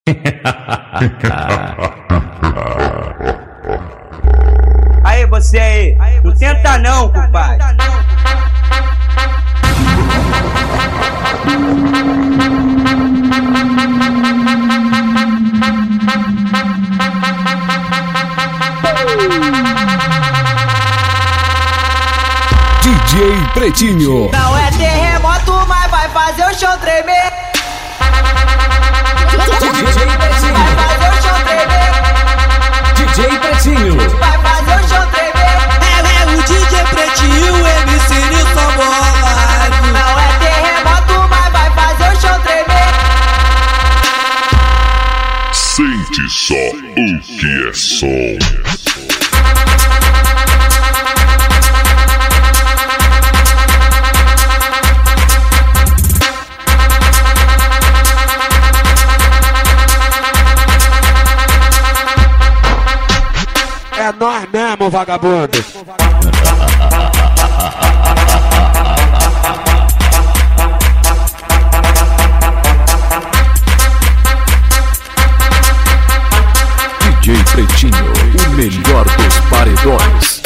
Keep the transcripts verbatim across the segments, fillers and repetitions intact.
Aí você aí, não tenta não, compadre. D J Pretinho. Não é terremoto, mas vai fazer o chão tremer. D J Pretinho. Vai fazer o chão tremer. D J Pretinho. Vai fazer o chão tremer. É, é o D J Pretinho, o M C Nilson bolado. Não é terremoto, mas vai fazer o chão tremer. Sente só o que é som. É nós mesmo, vagabundo. D J Pretinho, o melhor dos paredões.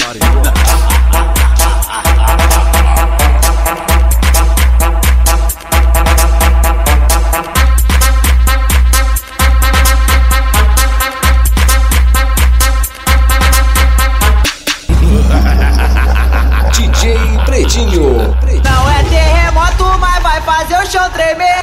D J Pretinho. Não é terremoto, mas vai fazer o chão tremer.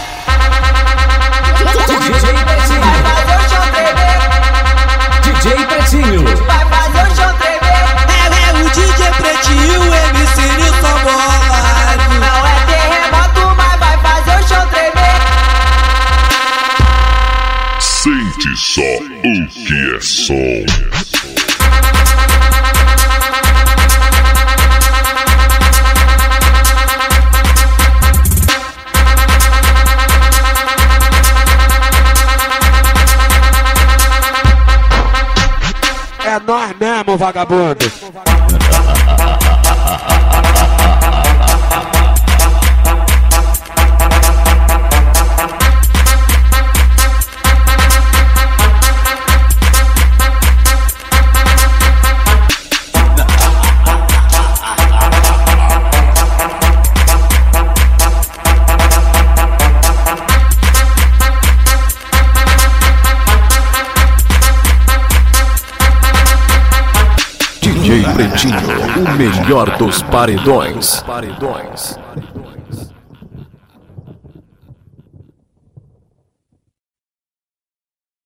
D J Pretinho. Vai fazer o chão tremer. D J Pretinho. Vai fazer o chão tremer. É, é o D J Pretinho, o M C Nilson bolado. Não é terremoto, mas vai fazer o chão tremer. Sente só o que é som. É nós mesmo, vagabundo. D J Pretinho, o melhor dos paredões.